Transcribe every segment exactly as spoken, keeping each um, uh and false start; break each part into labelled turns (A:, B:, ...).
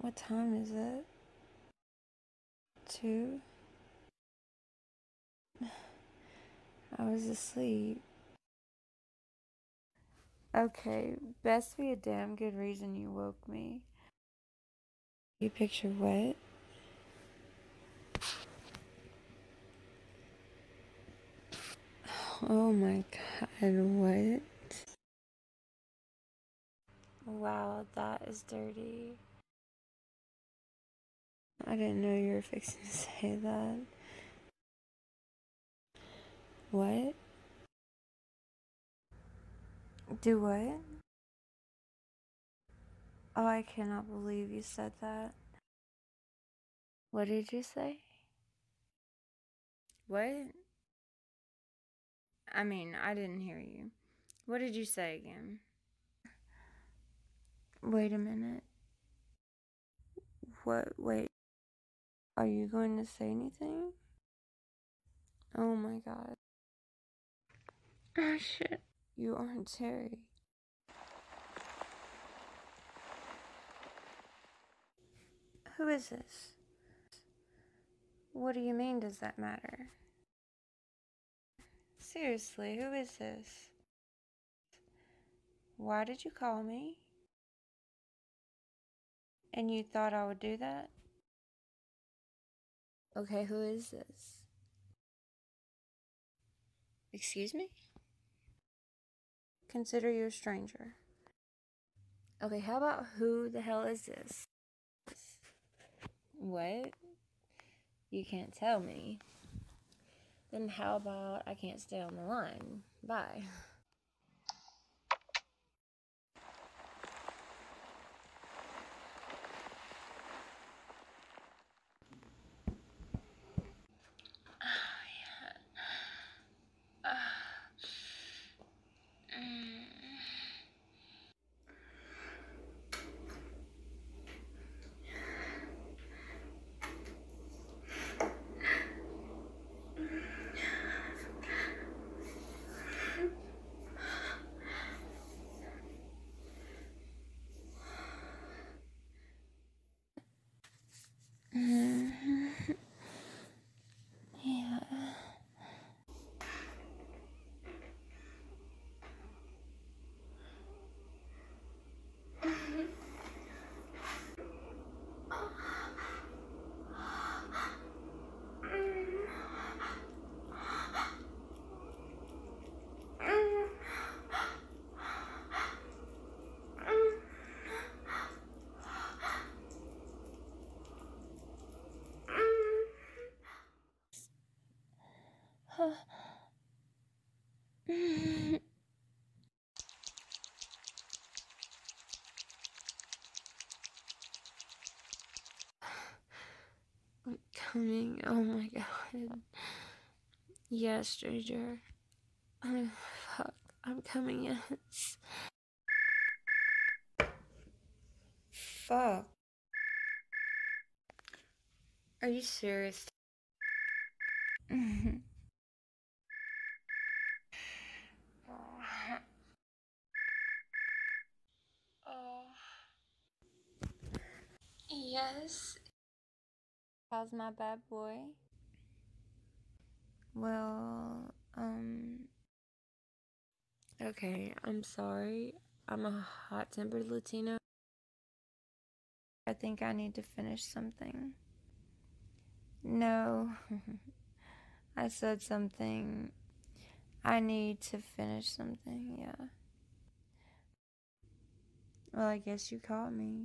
A: What time is it? Two? I was asleep. Okay, best be a damn good reason you woke me. You picture what? Oh my god, what? Wow, that is dirty. I didn't know you were fixing to say that. What? Do what? Oh, I cannot believe you said that. What did you say? What? I mean, I didn't hear you. What did you say again? Wait a minute. What? Wait. Are you going to say anything? Oh my god. Ah, shit. You aren't Terry. Who is this? What do you mean, does that matter? Seriously, who is this? Why did you call me? And you thought I would do that? Okay, who is this? Excuse me? Consider you a stranger. Okay, how about who the hell is this? What? You can't tell me. Then how about I can't stay on the line? Bye. Yeah. I'm coming. Oh my god. Yeah, stranger. Oh, fuck. I'm coming, yes. Fuck. Are you serious? Oh. Yes. How's my bad boy? Well, um. Okay, I'm sorry. I'm a hot tempered Latino. I think I need to finish something. No. I said something. I need to finish something, yeah. Well, I guess you caught me.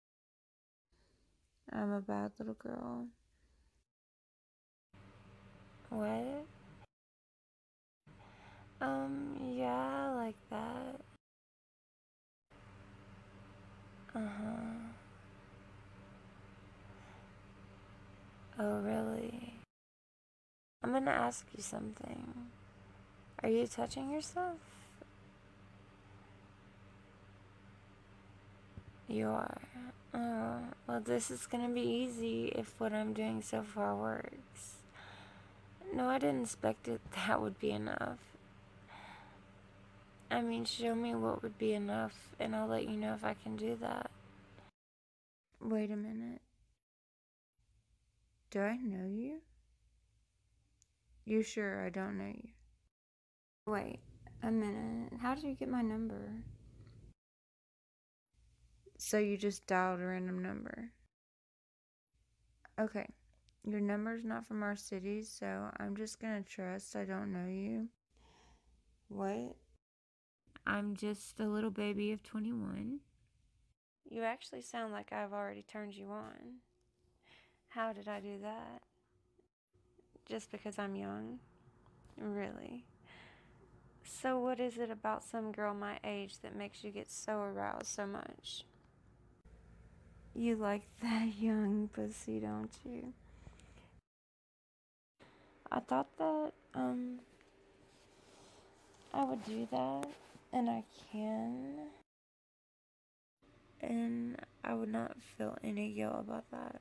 A: I'm a bad little girl. What? Um, yeah, like that. Uh-huh. Oh, really? I'm gonna ask you something. Are you touching yourself? You are. Oh, well, this is gonna be easy if what I'm doing so far works. No, I didn't expect it that would be enough. I mean, show me what would be enough, and I'll let you know if I can do that. Wait a minute. Do I know you? You sure I don't know you? Wait a minute. How did you get my number? So you just dialed a random number. Okay. Your number's not from our city, so I'm just gonna trust I don't know you. What? I'm just a little baby of twenty-one. You actually sound like I've already turned you on. How did I do that? Just because I'm young? Really? So what is it about some girl my age that makes you get so aroused so much? You like that young pussy, don't you? I thought that, um, I would do that, and I can, and I would not feel any guilt about that.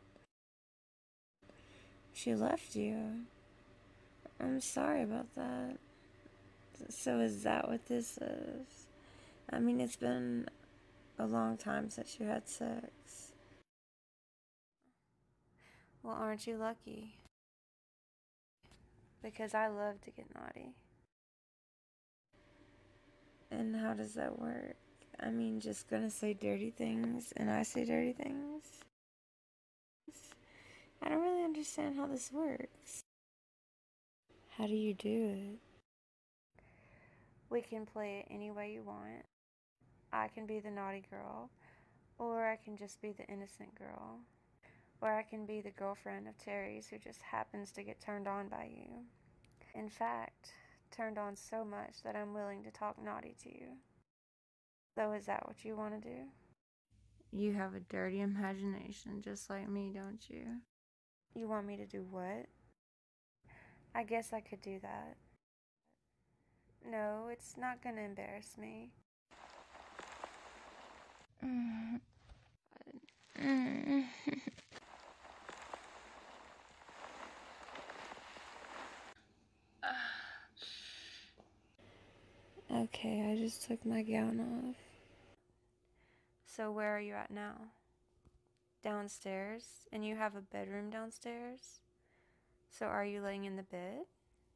A: She left you. I'm sorry about that. So is that what this is? I mean, it's been a long time since you had sex. Well, aren't you lucky? Because I love to get naughty. And how does that work? I mean, just gonna say dirty things and I say dirty things? I don't really understand how this works. How do you do it? We can play it any way you want. I can be the naughty girl, or I can just be the innocent girl, or I can be the girlfriend of Terry's who just happens to get turned on by you. In fact, turned on so much that I'm willing to talk naughty to you. So is that what you want to do? You have a dirty imagination just like me, don't you? You want me to do what? I guess I could do that. No, it's not gonna embarrass me. Okay, I just took my gown off. So where are you at now? Downstairs? And you have a bedroom downstairs? So are you laying in the bed?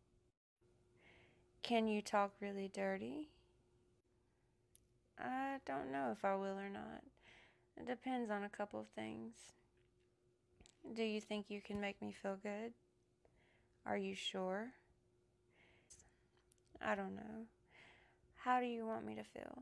A: Can you talk really dirty? I don't know if I will or not. It depends on a couple of things. Do you think you can make me feel good? Are you sure? I don't know. How do you want me to feel?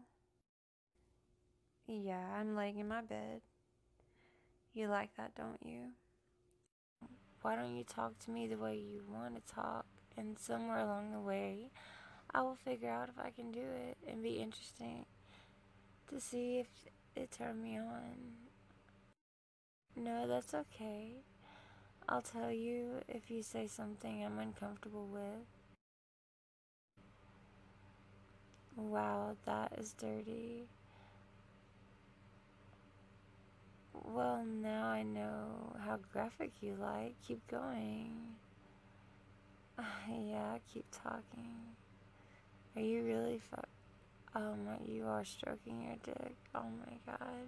A: Yeah, I'm laying in my bed. You like that, don't you? Why don't you talk to me the way you want to talk? And somewhere along the way, I will figure out if I can do it and be interesting to see if it turned me on. No, that's okay. I'll tell you if you say something I'm uncomfortable with. Wow, that is dirty. Well, now I know how graphic you like. Keep going. Yeah, keep talking. Are you really fuck? Oh my, you are stroking your dick. Oh my god.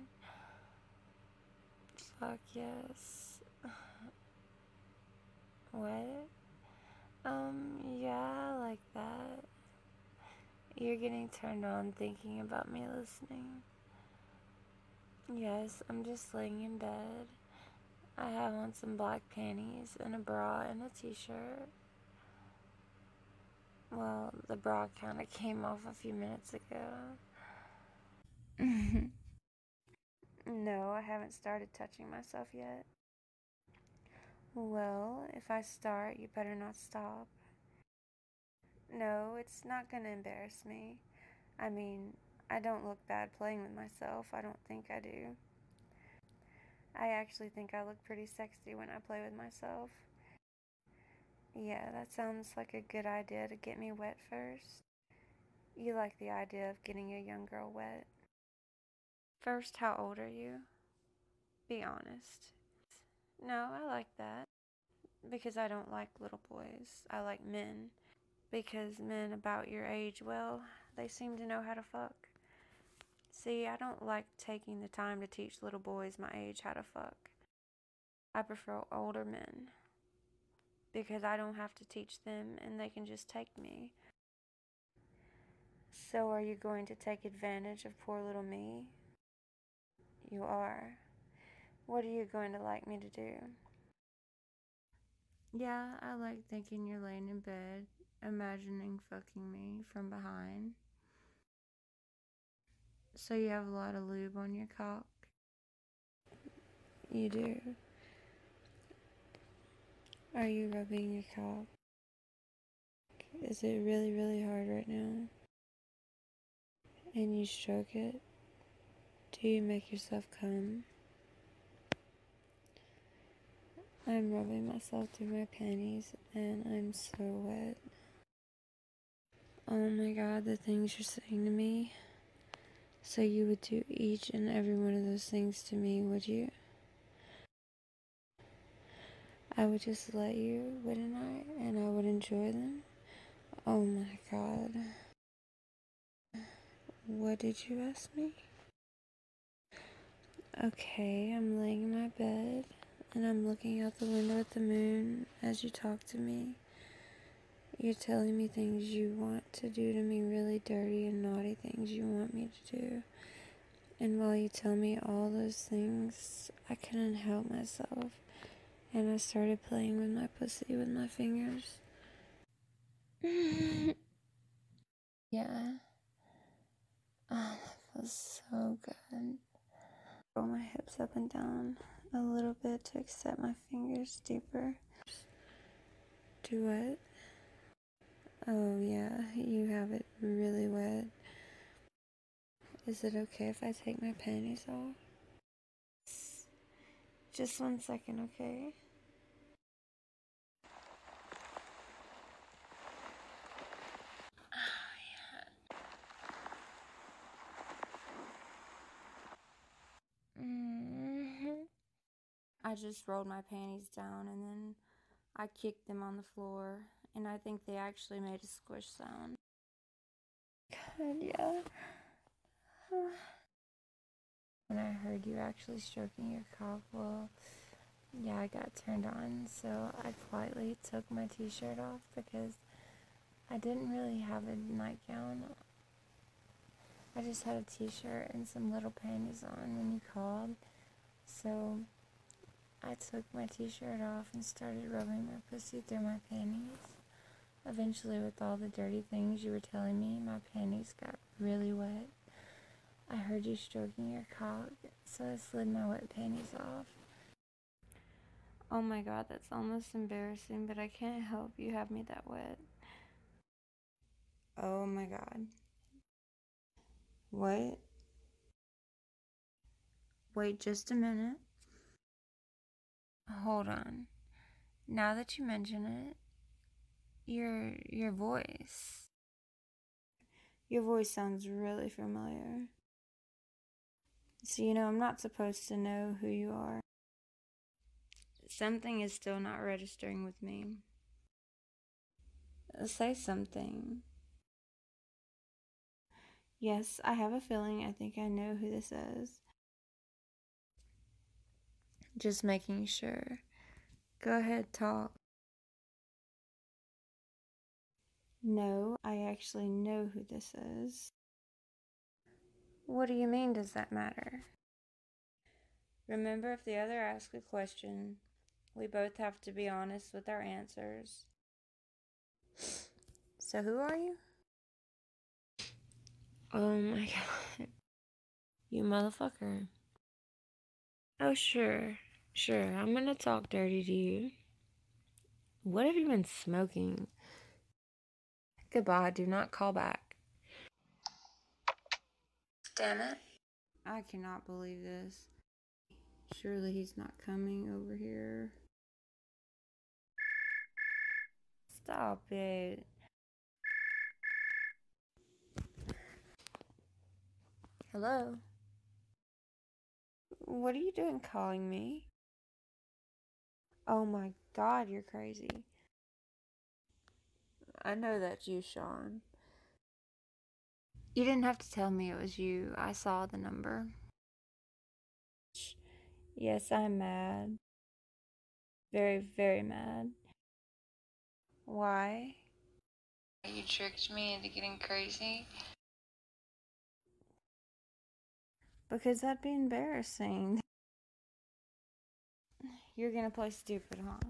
A: Fuck yes. What? Um, yeah, I like that. You're getting turned on thinking about me listening. Yes, I'm just laying in bed. I have on some black panties and a bra and a t-shirt. Well, the bra kind of came off a few minutes ago. No, I haven't started touching myself yet. Well, if I start, you better not stop. No, it's not gonna embarrass me. I mean, I don't look bad playing with myself. I don't think I do. I actually think I look pretty sexy when I play with myself. Yeah, that sounds like a good idea to get me wet first. You like the idea of getting a young girl wet. First, how old are you? Be honest. No, I like that. Because I don't like little boys. I like men. Because men about your age, well, they seem to know how to fuck. See, I don't like taking the time to teach little boys my age how to fuck. I prefer older men because I don't have to teach them and they can just take me. So are you going to take advantage of poor little me? You are. What are you going to like me to do? Yeah, I like thinking you're laying in bed, imagining fucking me from behind. So you have a lot of lube on your cock? You do. Are you rubbing your cock? Is it really, really hard right now? And you stroke it? Do you make yourself come? I'm rubbing myself through my panties and I'm so wet. Oh my god, the things you're saying to me. So you would do each and every one of those things to me, would you? I would just let you, wouldn't I? And I would enjoy them? Oh my god. What did you ask me? Okay, I'm laying in my bed and I'm looking out the window at the moon as you talk to me. You're telling me things you want to do to me, really dirty and naughty things you want me to do. And while you tell me all those things, I couldn't help myself. And I started playing with my pussy with my fingers. Yeah. Oh, that feels so good. Roll my hips up and down a little bit to accept my fingers deeper. Do what? Oh yeah, you have it really wet. Is it okay if I take my panties off? Just one second, okay? Mm-hmm. I just rolled my panties down and then I kicked them on the floor, and I think they actually made a squish sound. God, yeah. When I heard you actually stroking your cock, well, yeah, I got turned on, so I politely took my t-shirt off because I didn't really have a nightgown. I just had a t-shirt and some little panties on when you called, so I took my t-shirt off and started rubbing my pussy through my panties. Eventually, with all the dirty things you were telling me, my panties got really wet. I heard you stroking your cock, so I slid my wet panties off. Oh my god, that's almost embarrassing, but I can't help you have me that wet. Oh my god. What? Wait just a minute. Hold on. Now that you mention it, your your voice. Your voice sounds really familiar. So, you know, I'm not supposed to know who you are. Something is still not registering with me. Say something. Yes, I have a feeling I think I know who this is. Just making sure. Go ahead, talk. No, I actually know who this is. What do you mean, does that matter? Remember, if the other asks a question, we both have to be honest with our answers. So who are you? Oh my god. You motherfucker. Oh, sure. Sure, I'm gonna talk dirty to you. What have you been smoking? Goodbye, do not call back. Damn it. I cannot believe this. Surely he's not coming over here. Stop it. Hello? What are you doing calling me? Oh my god, you're crazy. I know that's you, Sean. You didn't have to tell me it was you. I saw the number. Yes, I'm mad. Very, very mad. Why? You tricked me into getting crazy? Because that'd be embarrassing. You're gonna play stupid, huh?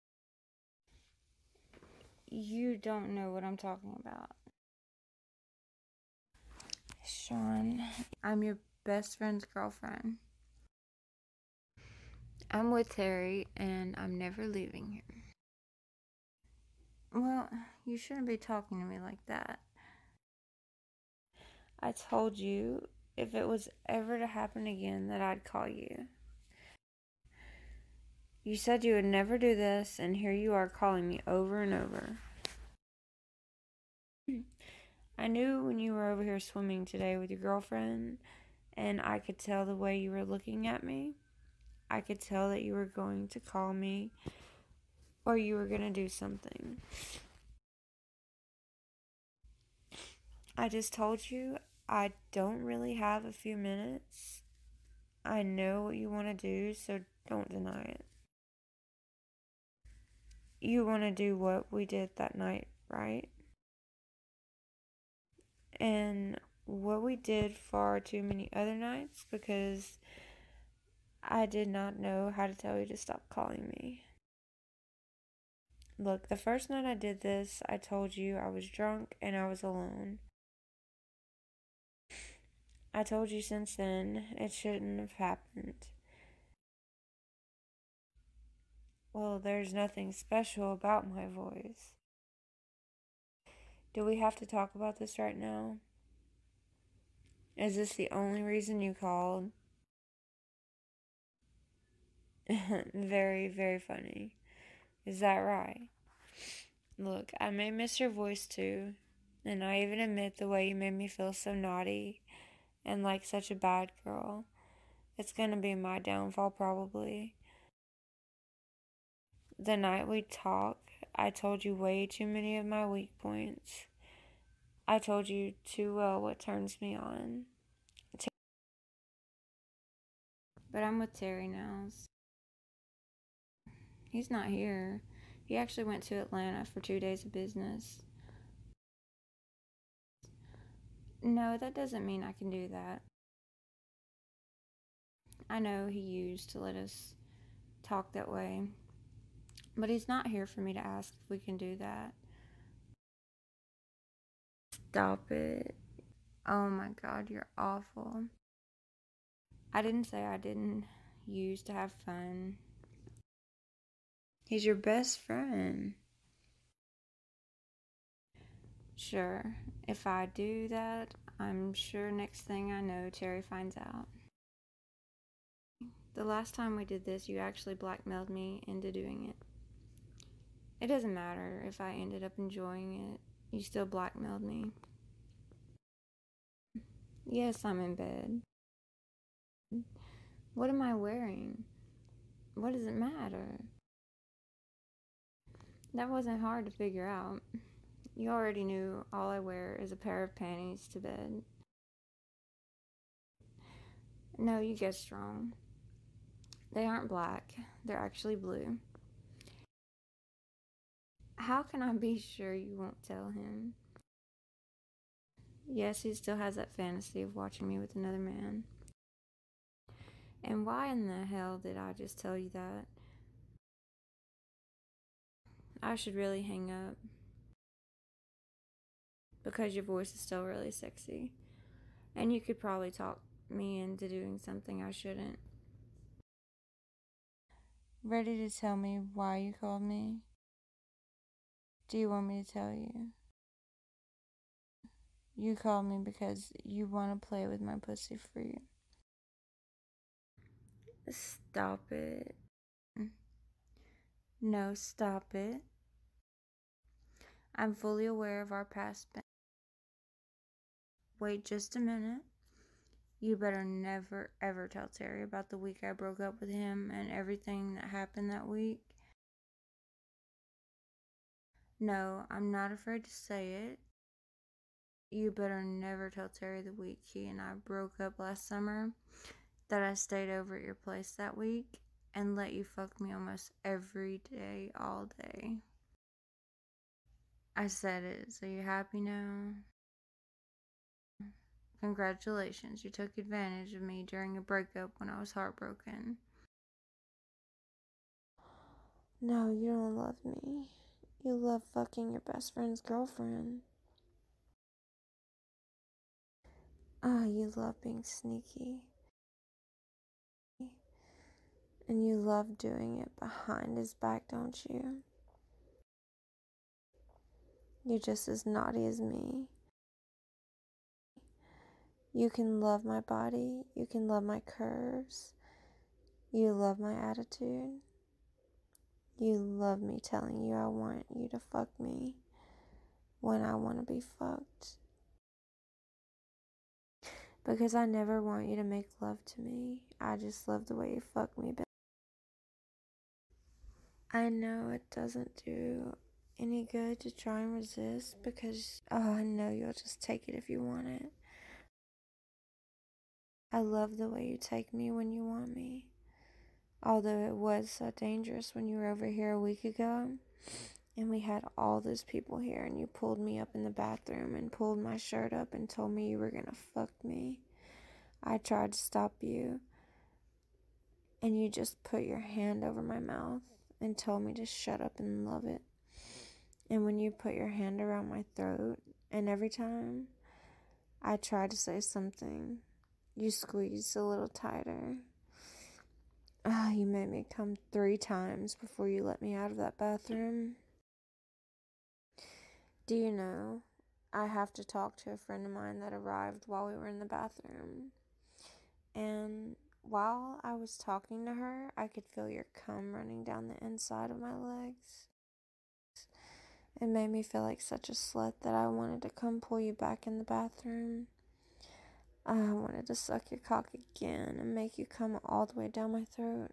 A: You don't know what I'm talking about. Sean, I'm your best friend's girlfriend. I'm with Terry, and I'm never leaving here. Well, you shouldn't be talking to me like that. I told you if it was ever to happen again that I'd call you. You said you would never do this, and here you are calling me over and over. I knew when you were over here swimming today with your girlfriend, and I could tell the way you were looking at me. I could tell that you were going to call me, or you were going to do something. I just told you I don't really have a few minutes. I know what you want to do, so don't deny it. You want to do what we did that night, right? And what we did far too many other nights, because I did not know how to tell you to stop calling me. Look, the first night I did this, I told you I was drunk and I was alone. I told you since then it shouldn't have happened. Well, there's nothing special about my voice. Do we have to talk about this right now? Is this the only reason you called? Very, very funny. Is that right? Look, I may miss your voice too, and I even admit the way you made me feel so naughty and like such a bad girl. It's gonna be my downfall, probably. The night we talked, I told you way too many of my weak points. I told you too well what turns me on. But I'm with Terry now. He's not here. He actually went to Atlanta for two days of business. No, that doesn't mean I can do that. I know he used to let us talk that way, but he's not here for me to ask if we can do that. Stop it. Oh my God, you're awful. I didn't say I didn't use to have fun. He's your best friend. Sure, if I do that, I'm sure next thing I know, Terry finds out. The last time we did this, you actually blackmailed me into doing it. It doesn't matter if I ended up enjoying it. You still blackmailed me. Yes, I'm in bed. What am I wearing? What does it matter? That wasn't hard to figure out. You already knew all I wear is a pair of panties to bed. No, you guessed wrong. They aren't black. They're actually blue. How can I be sure you won't tell him? Yes, he still has that fantasy of watching me with another man. And why in the hell did I just tell you that? I should really hang up. Because your voice is still really sexy. And you could probably talk me into doing something I shouldn't. Ready to tell me why you called me? Do you want me to tell you? You called me because you want to play with my pussy free. Stop it. No, stop it. I'm fully aware of our past. Wait just a minute. You better never ever tell Terry about the week I broke up with him and everything that happened that week. No, I'm not afraid to say it. You better never tell Terry the week he and I broke up last summer that I stayed over at your place that week and let you fuck me almost every day, all day. I said it, so you happy now? Congratulations, you took advantage of me during a breakup when I was heartbroken. No, you don't love me. You love fucking your best friend's girlfriend. Ah, oh, you love being sneaky. And you love doing it behind his back, don't you? You're just as naughty as me. You can love my body. You can love my curves. You love my attitude. You love me telling you I want you to fuck me when I want to be fucked. Because I never want you to make love to me. I just love the way you fuck me. I know it doesn't do any good to try and resist because, oh, I know you'll just take it if you want it. I love the way you take me when you want me. Although it was so dangerous when you were over here a week ago and we had all those people here and you pulled me up in the bathroom and pulled my shirt up and told me you were gonna fuck me. I tried to stop you and you just put your hand over my mouth and told me to shut up and love it. And when you put your hand around my throat and every time I tried to say something, you squeezed a little tighter. Ah, oh, you made me come three times before you let me out of that bathroom. Do you know, I have to talk to a friend of mine that arrived while we were in the bathroom. And while I was talking to her, I could feel your cum running down the inside of my legs. It made me feel like such a slut that I wanted to come pull you back in the bathroom. I wanted to suck your cock again and make you come all the way down my throat.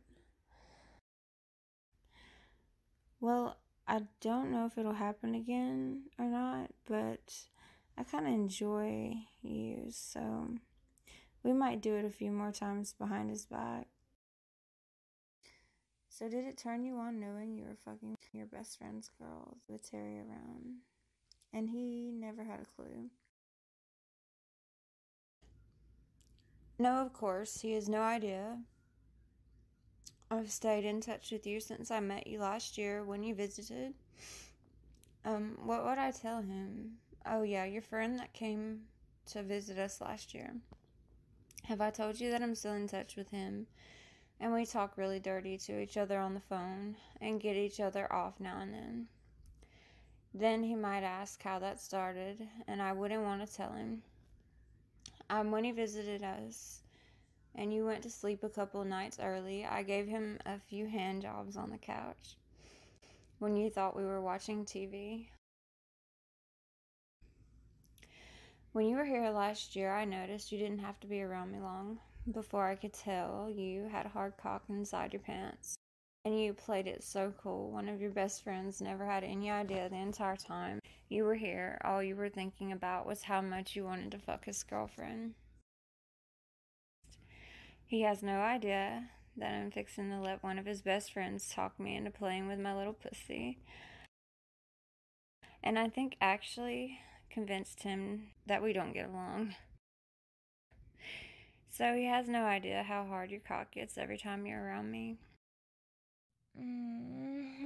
A: Well, I don't know if it'll happen again or not, but I kind of enjoy you, so we might do it a few more times behind his back. So did it turn you on knowing you were fucking your best friend's girl with Terry around? And he never had a clue. No, of course, he has no idea. I've stayed in touch with you since I met you last year when you visited. Um, what would I tell him? Oh yeah, your friend that came to visit us last year. Have I told you that I'm still in touch with him? And we talk really dirty to each other on the phone and get each other off now and then. Then he might ask how that started, and I wouldn't want to tell him. Um, when he visited us, and you went to sleep a couple nights early, I gave him a few hand jobs on the couch when you thought we were watching T V. When you were here last year, I noticed you didn't have to be around me long before I could tell you had a hard cock inside your pants. And you played it so cool. One of your best friends never had any idea the entire time you were here. All you were thinking about was how much you wanted to fuck his girlfriend. He has no idea that I'm fixing to let one of his best friends talk me into playing with my little pussy. And I think actually convinced him that we don't get along. So he has no idea how hard your cock gets every time you're around me. Mm-hmm.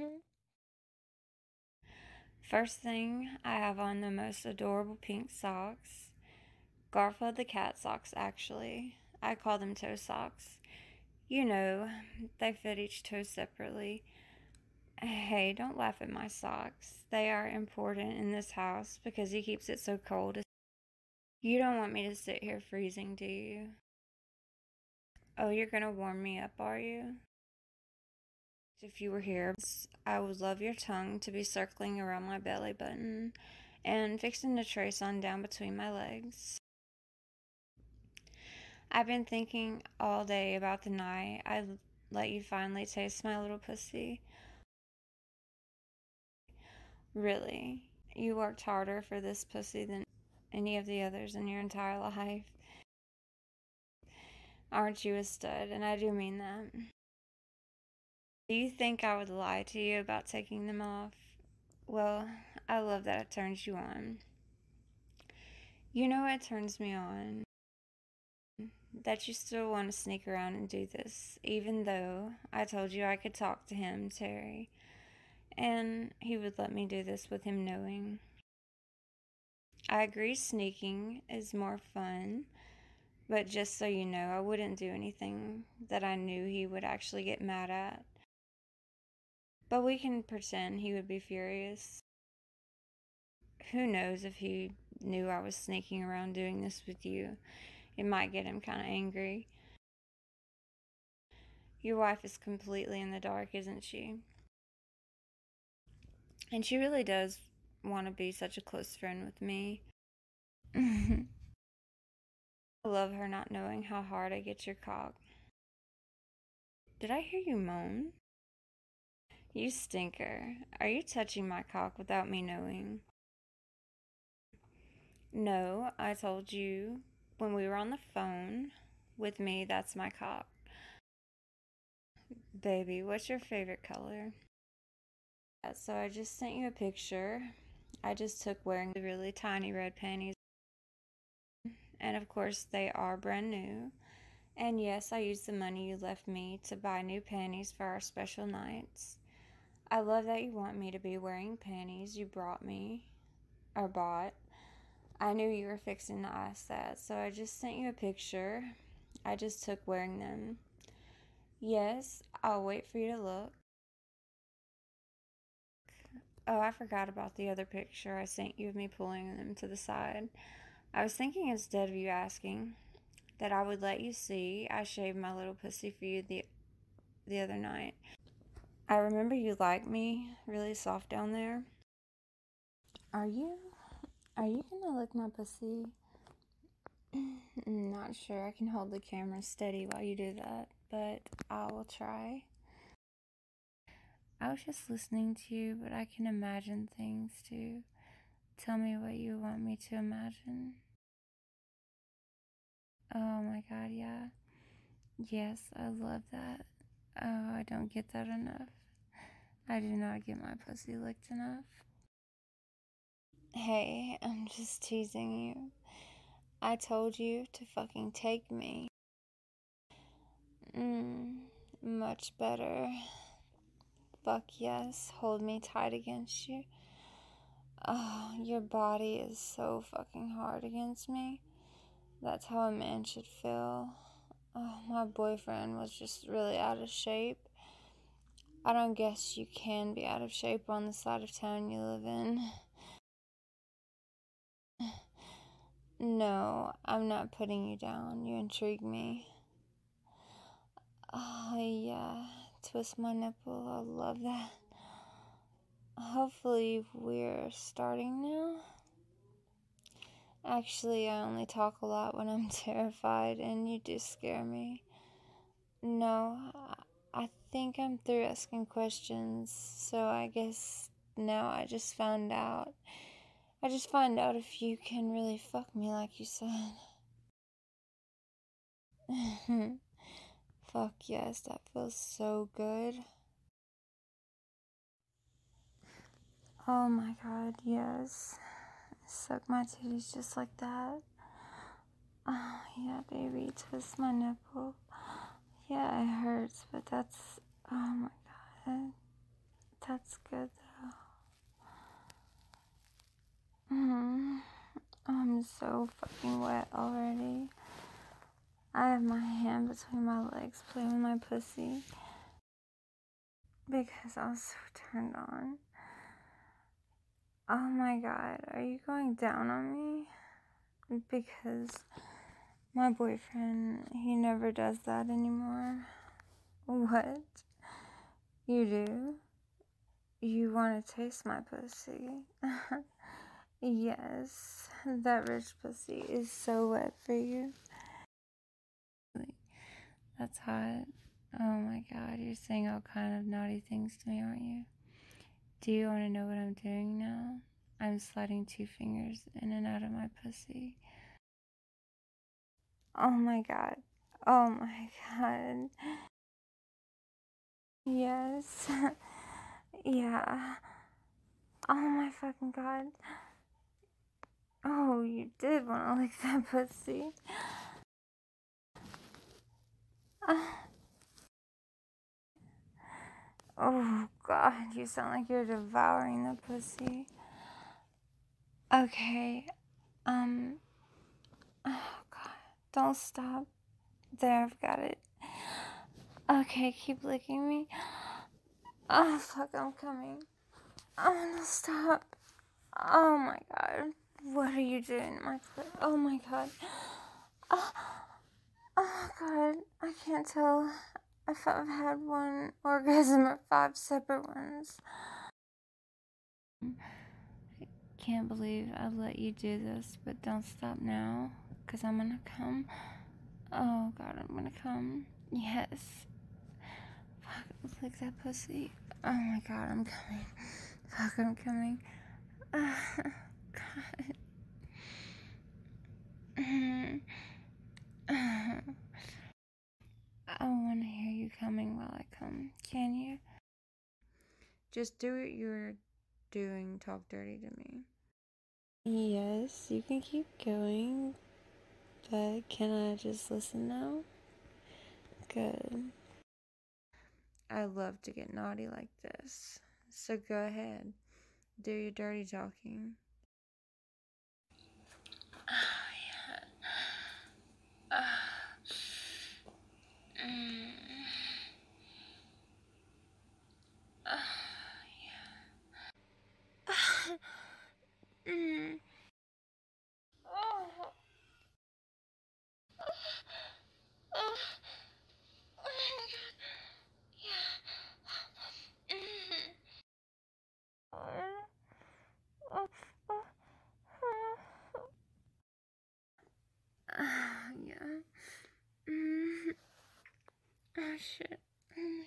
A: First thing, I have on the most adorable pink socks. Garfield the cat socks, actually. I call them toe socks. You know, they fit each toe separately. Hey, don't laugh at my socks. They are important in this house because he keeps it so cold. You don't want me to sit here freezing, do you? Oh, you're gonna warm me up, are you? If you were here, I would love your tongue to be circling around my belly button and fixing to trace on down between my legs. I've been thinking all day about the night I let you finally taste my little pussy. Really, you worked harder for this pussy than any of the others in your entire life. Aren't you a stud? And I do mean that. Do you think I would lie to you about taking them off? Well, I love that it turns you on. You know what turns me on? That you still want to sneak around and do this, even though I told you I could talk to him, Terry, and he would let me do this with him knowing. I agree sneaking is more fun, but just so you know, I wouldn't do anything that I knew he would actually get mad at. But we can pretend he would be furious. Who knows if he knew I was sneaking around doing this with you? It might get him kind of angry. Your wife is completely in the dark, isn't she? And she really does want to be such a close friend with me. I love her not knowing how hard I get your cock. Did I hear you moan? You stinker. Are you touching my cock without me knowing? No, I told you when we were on the phone with me, that's my cock. Baby, what's your favorite color? Yeah, so I just sent you a picture. I just took wearing the really tiny red panties. And of course, they are brand new. And yes, I used the money you left me to buy new panties for our special nights. I love that you want me to be wearing panties you brought me, or bought. I knew you were fixing to ask that, so I just sent you a picture. I just took wearing them. Yes, I'll wait for you to look. Oh, I forgot about the other picture I sent you of me pulling them to the side. I was thinking instead of you asking that I would let you see I shaved my little pussy for you the, the other night. I remember you liked me really soft down there. Are you? Are you gonna lick my pussy? I'm not sure I can hold the camera steady while you do that, but I will try. I was just listening to you, but I can imagine things too. Tell me what you want me to imagine. Oh my god, yeah. Yes, I love that. Oh, I don't get that enough. I do not get my pussy licked enough. Hey, I'm just teasing you. I told you to fucking take me. Mmm, much better. Fuck yes, hold me tight against you. Oh, your body is so fucking hard against me. That's how a man should feel. Oh, my boyfriend was just really out of shape. I don't guess you can be out of shape on the side of town you live in. No, I'm not putting you down. You intrigue me. Oh, yeah. Twist my nipple. I love that. Hopefully, we're starting now. Actually, I only talk a lot when I'm terrified, and you do scare me. No, I think I'm through asking questions, so I guess now I just found out. I just find out if you can really fuck me like you said. Fuck yes, that feels so good. Oh my god, yes. Suck my titties just like that. Oh yeah, baby, twist my nipple. Yeah, it hurts, but that's, oh my god, that's good though. Mm, I'm so fucking wet already. I have my hand between my legs playing with my pussy because I was so turned on. Oh my god, are you going down on me? Because my boyfriend, he never does that anymore. What? You do? You want to taste my pussy? Yes, that rich pussy is so wet for you. That's hot. Oh my god, you're saying all kind of naughty things to me, aren't you? Do you want to know what I'm doing now? I'm sliding two fingers in and out of my pussy. Oh my god. Oh my god. Yes. Yeah. Oh my fucking god. Oh, you did want to lick that pussy. Uh, oh god, you sound like you're devouring the pussy. Okay. Um. Oh god. Don't stop. There, I've got it. Okay, keep licking me. Oh fuck, I'm coming. Oh no, stop. Oh my god. What are you doing, my clit? Oh my god. Oh, oh god. I can't tell if I've had one orgasm or five separate ones. Can't believe I let you do this, but don't stop now, because I'm gonna come. Oh god, I'm gonna come. Yes. Fuck, lick that pussy. Oh my god, I'm coming. Fuck, I'm coming. Uh, god. I want to hear you coming while I come. Can you? Just do what you're doing. Talk dirty to me. Yes, you can keep going, but can I just listen now? Good. I love to get naughty like this, so go ahead. Do your dirty talking. Oh, yeah. Uh, mm. Oh, yeah. mm. Oh. Oh. Oh my god. Yeah. Mm. Oh. Oh. Oh. Uh, yeah. Mm. Oh shit. Oh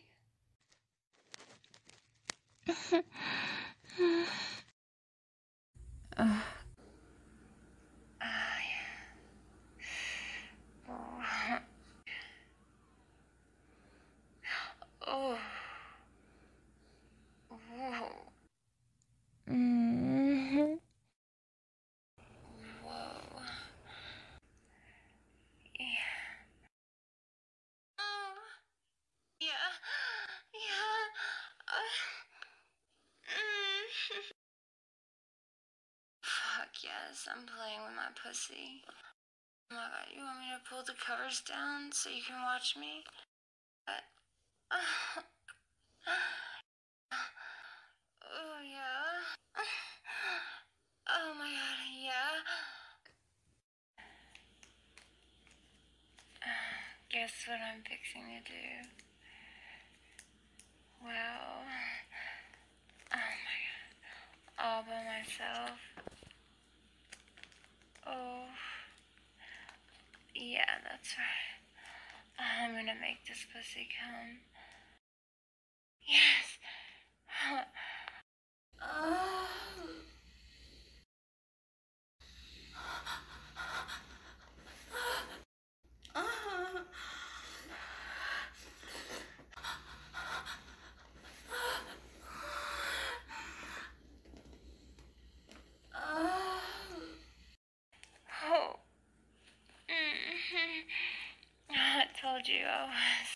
A: my god. uh. Ah, yeah. Oh. Oh. Whoa. Mm-hmm. Whoa. Yeah. Oh. Yeah. Yeah. Uh. Mm. Fuck yes, I'm playing with my pussy. Oh my god, you want me to pull the covers down so you can watch me? But, uh, oh yeah. Oh my god, yeah. Guess what I'm fixing to do? Well, oh my god, all by myself. Oh, yeah, that's right. I'm gonna make this pussy come. Yes. Oh. Oh. Oh. Mm-hmm. I told you I was.